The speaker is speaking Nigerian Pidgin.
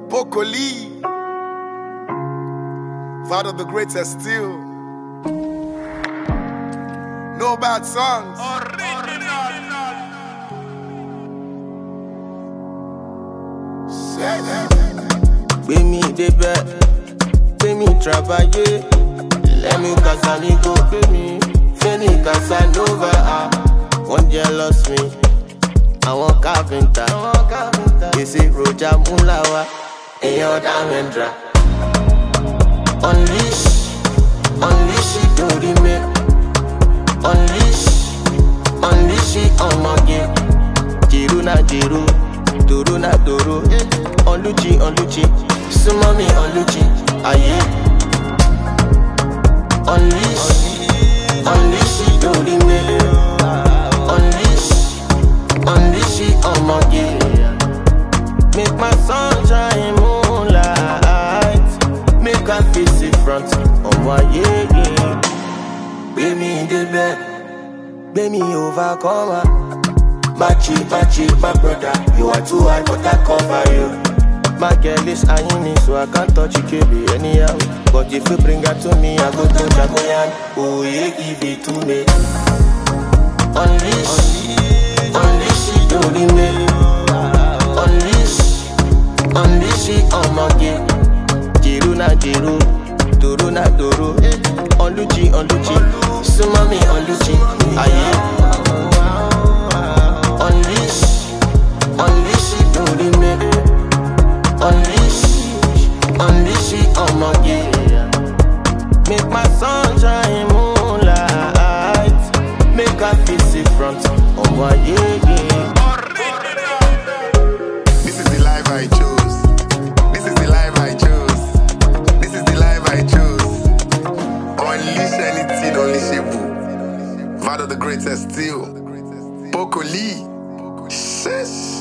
Bokoli, Father the greatest still. No bad songs. Gbé mi débẹ̀, gbé mi travailler. Let me Casamigo, gbé mi Fẹ́ni Casanova. Wọ́n jealous me, àwọn carpenter. Èsì Roja Mulawa, èèyàn Damendra. Unleash, unleash ìdórí mi. Unleash ọmọge. Jìrú na jìrú, dòró na dòró. Oluchi, súnmọ́ mi Oluchi, ayé. Unleash ìdórí mi. Unleash ọmọge. Make my sunshine moonlight. Make I face it front, ọmọ ayé. Gbé mi débẹ̀, gbé mi overcomer. Machi, my brother, you are too high, but I cover you. My girl is eyeing me, so I can't touch you, KB, anyhow. But if you bring her to me, I go to Jagoyan. Oh, yeah, give it to me. Unleash, don't me. Unleash, on my game. Jiru na jiru, doro na doro. Oluchi, sumami Oluchi, aye. Unleash, ọmọge. Make my sunshine moonlight. Make I face it front, ọmọ ayé. This is the life I chose. This is the life I chose. This is the life I chose. Unleash anything unleashable. Father the greatest still. Bokoli. Sheesh.